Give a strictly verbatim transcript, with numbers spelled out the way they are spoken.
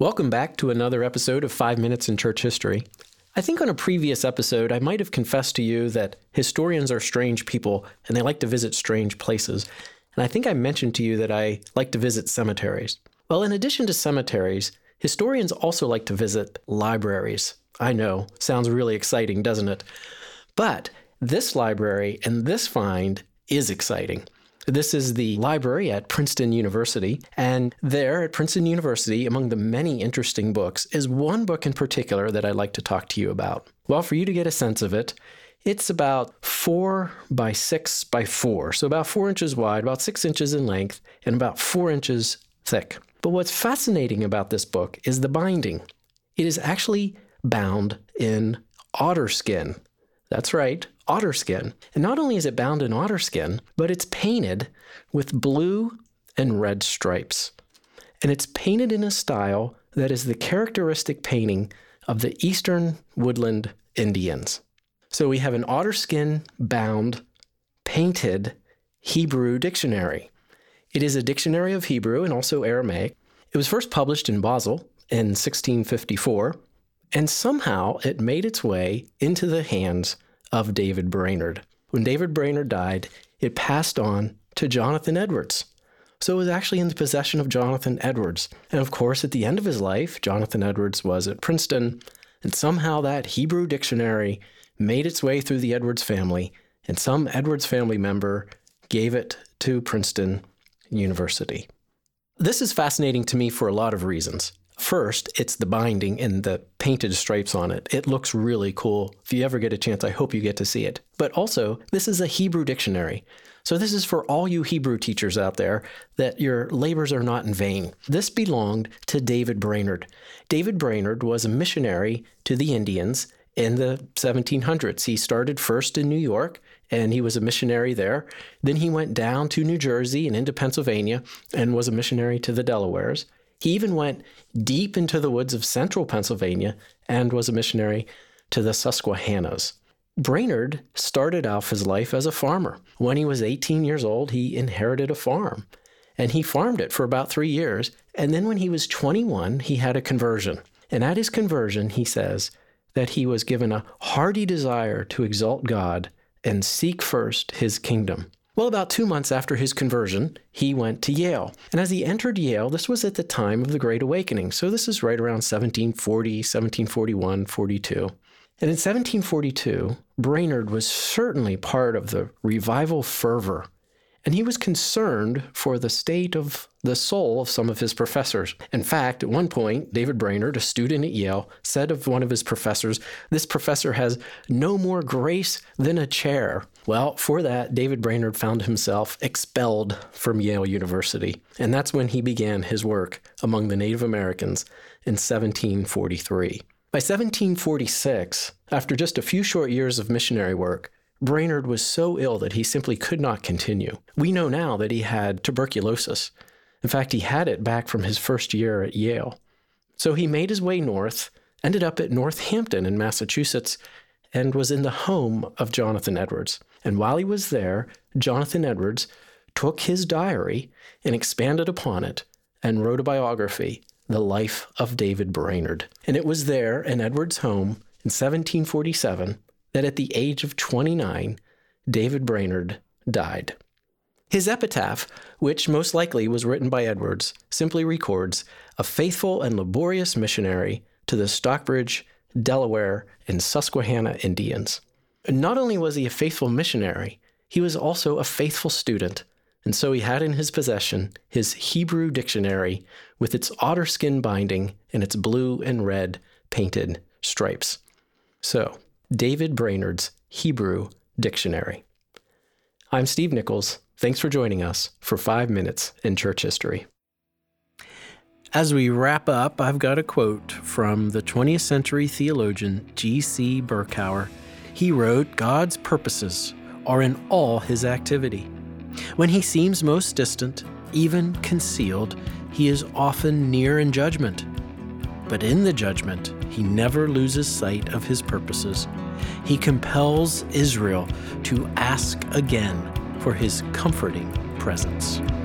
Welcome back to another episode of Five Minutes in Church History. I think on a previous episode, I might have confessed to you that historians are strange people and they like to visit strange places. And I think I mentioned to you that I like to visit cemeteries. Well, in addition to cemeteries, historians also like to visit libraries. I know, sounds really exciting, doesn't it? But this library and this find is exciting. This is the library at Princeton University, and there at Princeton University, among the many interesting books, is one book in particular that I'd like to talk to you about. Well, for you to get a sense of it, it's about four by six by four, so about four inches wide, about six inches in length, and about four inches thick. But what's fascinating about this book is the binding. It is actually bound in otter skin. That's right, otter skin. And not only is it bound in otter skin, but it's painted with blue and red stripes. And it's painted in a style that is the characteristic painting of the Eastern Woodland Indians. So we have an otter skin bound, painted Hebrew dictionary. It is a dictionary of Hebrew and also Aramaic. It was first published in Basel in sixteen fifty-four. And somehow it made its way into the hands of David Brainerd. When David Brainerd died, it passed on to Jonathan Edwards. So it was actually in the possession of Jonathan Edwards. And of course, at the end of his life, Jonathan Edwards was at Princeton, and somehow that Hebrew dictionary made its way through the Edwards family, and some Edwards family member gave it to Princeton University. This is fascinating to me for a lot of reasons. First, it's the binding and the painted stripes on it. It looks really cool. If you ever get a chance, I hope you get to see it. But also, this is a Hebrew dictionary. So this is for all you Hebrew teachers out there, that your labors are not in vain. This belonged to David Brainerd. David Brainerd was a missionary to the Indians in the seventeen hundreds. He started first in New York, and he was a missionary there. Then he went down to New Jersey and into Pennsylvania and was a missionary to the Delawares. He even went deep into the woods of central Pennsylvania and was a missionary to the Susquehannas. Brainerd started off his life as a farmer. When he was eighteen years old, he inherited a farm, and he farmed it for about three years. And then when he was twenty-one, he had a conversion. And at his conversion, he says that he was given a hearty desire to exalt God and seek first his kingdom. Well, about two months after his conversion, he went to Yale. And as he entered Yale, this was at the time of the Great Awakening. So this is right around seventeen forty, seventeen forty-one, forty-two. And in seventeen forty-two, Brainerd was certainly part of the revival fervor. And he was concerned for the state of the soul of some of his professors. In fact, at one point, David Brainerd, a student at Yale, said of one of his professors, "This professor has no more grace than a chair." Well, for that, David Brainerd found himself expelled from Yale University. And that's when he began his work among the Native Americans in seventeen forty-three. By seventeen forty-six, after just a few short years of missionary work, Brainerd was so ill that he simply could not continue. We know now that he had tuberculosis. In fact, he had it back from his first year at Yale. So he made his way north, ended up at Northampton in Massachusetts, and was in the home of Jonathan Edwards. And while he was there, Jonathan Edwards took his diary and expanded upon it and wrote a biography, The Life of David Brainerd. And it was there in Edwards' home in seventeen forty-seven that at the age of twenty-nine, David Brainerd died. His epitaph, which most likely was written by Edwards, simply records a faithful and laborious missionary to the Stockbridge, Delaware, and Susquehanna Indians. And not only was he a faithful missionary, he was also a faithful student, and so he had in his possession his Hebrew dictionary with its otter skin binding and its blue and red painted stripes. So, David Brainerd's Hebrew Dictionary. I'm Steve Nichols. Thanks for joining us for Five Minutes in Church History. As we wrap up, I've got a quote from the twentieth century theologian G C Berkouwer. He wrote, "God's purposes are in all his activity. When he seems most distant, even concealed, he is often near in judgment. But in the judgment, he never loses sight of his purposes. He compels Israel to ask again for his comforting presence."